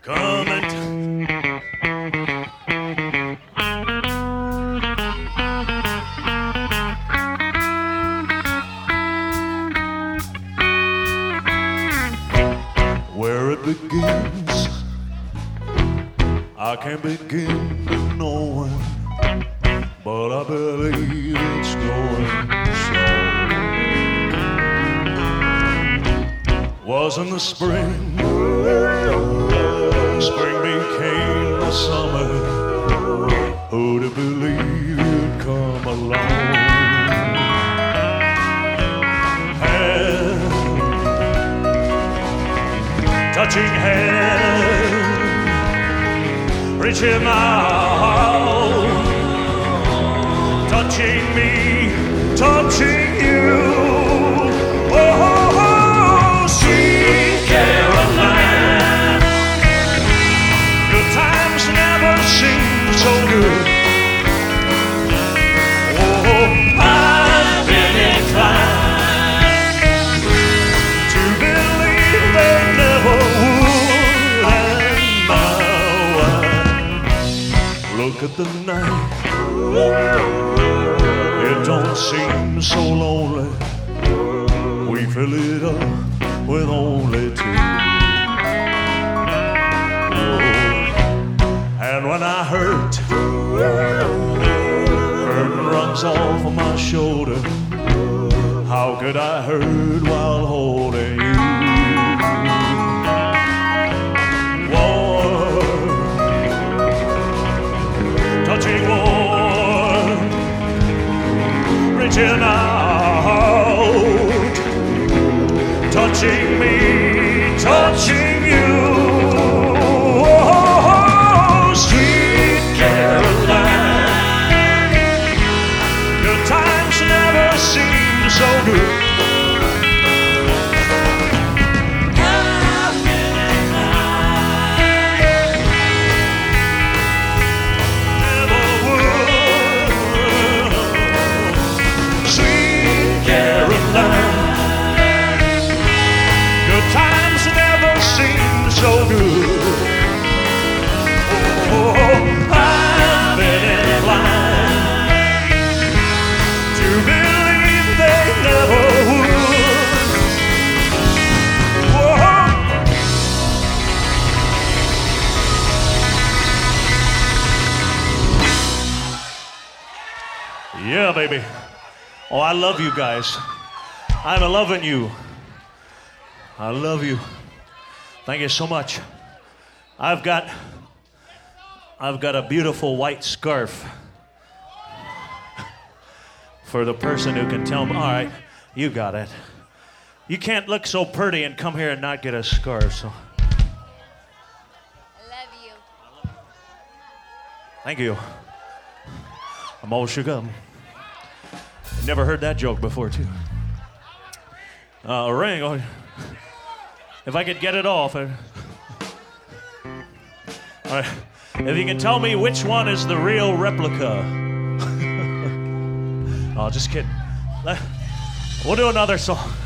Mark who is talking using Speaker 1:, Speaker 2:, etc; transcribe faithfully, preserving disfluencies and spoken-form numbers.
Speaker 1: coming. Where it begins, I can't begin to know it, but I believe it's going slow. Was in the spring, spring became the summer. Who'd have believed it'd come along? Hand, touching hand, reaching out, touching me, touching you. Oh, sweet Caroline, good times never seem so good. Oh, I've been inclined to believe they never would. And now I look at the night, it don't seem so lonely. We fill it up with only two. Oh, and when I hurt, burden runs off of my shoulder. How could I hurt while holding you? Warm, touching warm, reaching out, touching me, touching you. Oh, sweet Caroline, good times never seem so good. I've been inclined, never would. Sweet Caroline, good times never seem so good. Oh, I've been inclined to believe they never would. Oh. Yeah, baby. Oh, I love you guys. I'm loving you. I love you. Thank you so much. I've got I've got a beautiful white scarf for the person who can tell me, all right, you got it. You can't look so pretty and come here and not get a scarf, so.
Speaker 2: I love you.
Speaker 1: Thank you. I'm all shook up. Never heard that joke before, too. Uh, a ring. Oh, if I could get it off. I... All right. If you can tell me which one is the real replica. Oh, just kidding. We'll do another song.